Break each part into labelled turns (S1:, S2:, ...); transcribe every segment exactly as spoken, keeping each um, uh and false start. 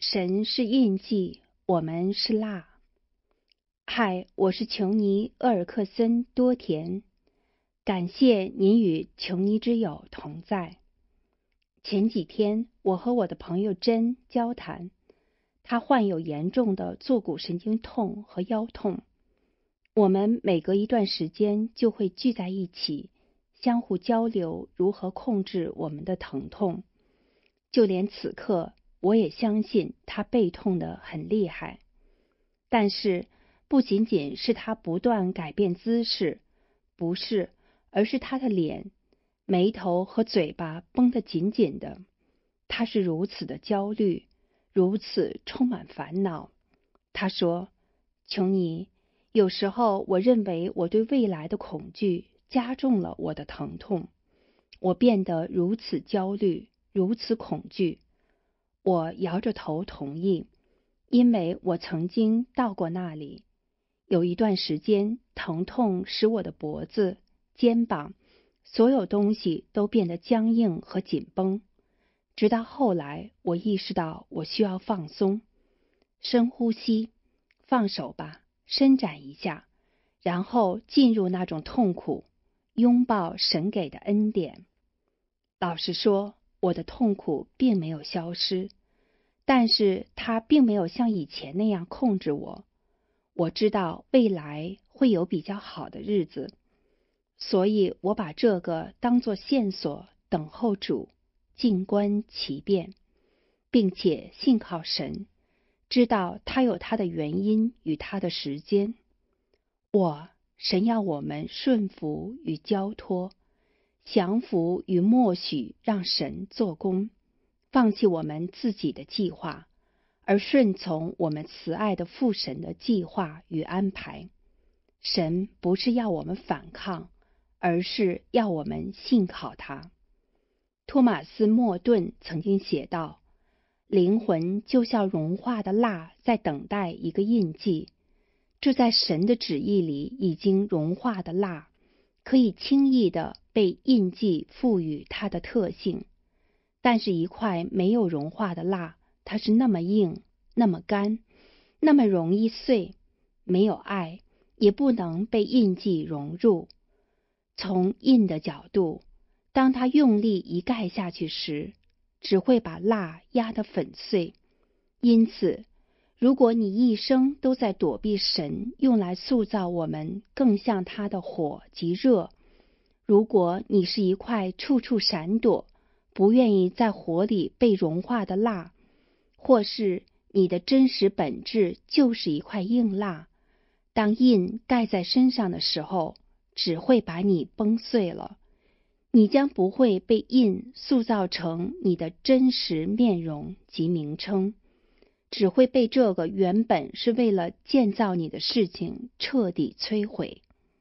S1: 神是印记，我们是蜡。嗨，我是琼尼·厄尔克森·多田，感谢您与琼尼之友同在。前几天，我和我的朋友珍交谈，她患有严重的坐骨神经痛和腰痛。我们每隔一段时间就会聚在一起，相互交流如何控制我们的疼痛。就连此刻，我也相信她背痛得很厉害。但是，不仅仅是她不断改变姿势，不是，而是她的脸、眉头和嘴巴绷得紧紧的。她是如此的焦虑，如此充满烦恼。她说：“琼尼，有时候我认为我对未来的恐惧加重了我的疼痛。我变得如此焦虑，如此恐惧。”我摇着头同意，因为我曾经到过那里。有一段时间，疼痛使我的脖子、肩膀，所有东西都变得僵硬和紧绷。直到后来，我意识到我需要放松。深呼吸，放手吧，伸展一下，然后进入那种痛苦，拥抱神给的恩典。老实说，我的痛苦并没有消失，但是它并没有像以前那样控制我。我知道未来会有比较好的日子，所以我把这个当作线索，等候主，静观其变，并且信靠神，知道他有他的原因与他的时间。我，神要我们顺服与交托，降服与默许，让神做工，放弃我们自己的计划，而顺从我们慈爱的父神的计划与安排。神不是要我们反抗，而是要我们信靠他。托马斯·莫顿曾经写道：“灵魂就像融化的蜡，在等待一个印记。这在神的旨意里已经融化的蜡，可以轻易地被印记赋予它的特性。但是，一块没有融化的蜡，它是那么硬，那么干，那么容易碎，没有爱，也不能被印记融入。从印的角度，当它用力一盖下去时，只会把蜡压得粉碎。因此，如果你一生都在躲避神用来塑造我们更像他的火及热，如果你是一块处处闪躲，不愿意在火里被融化的蜡，或是你的真实本质就是一块硬蜡，当印盖在身上的时候，只会把你崩碎了。你将不会被印塑造成你的真实面容及名称，只会被这个原本是为了建造你的事情彻底摧毁。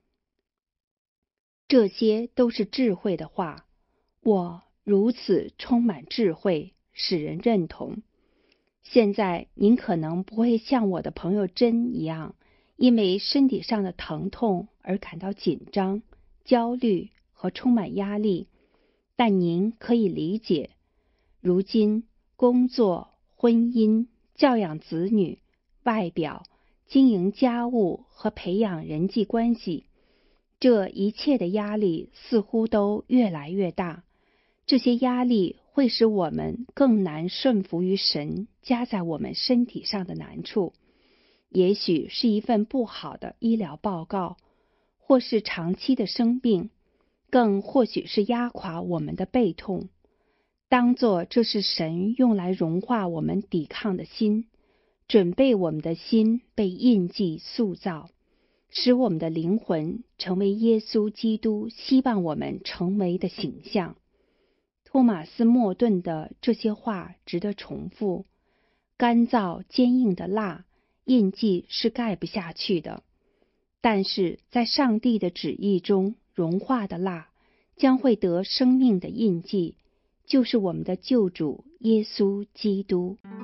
S1: 这些都是智慧的话，我如此充满智慧，使人认同。现在您可能不会像我的朋友珍一样，因为身体上的疼痛而感到紧张、焦虑和充满压力，但您可以理解，如今工作、婚姻、教养子女、外表、经营家务和培养人际关系，这一切的压力似乎都越来越大。这些压力会使我们更难顺服于神加在我们身体上的难处，也许是一份不好的医疗报告，或是长期的生病，更或许是压垮我们的背痛。当作这是神用来融化我们抵抗的心，准备我们的心被印记塑造，使我们的灵魂成为耶稣基督希望我们成为的形象。托马斯·莫顿的这些话值得重复：干燥坚硬的蜡，印记是盖不下去的，但是在上帝的旨意中，融化的蜡将会得生命的印记，就是我们的救主耶稣基督。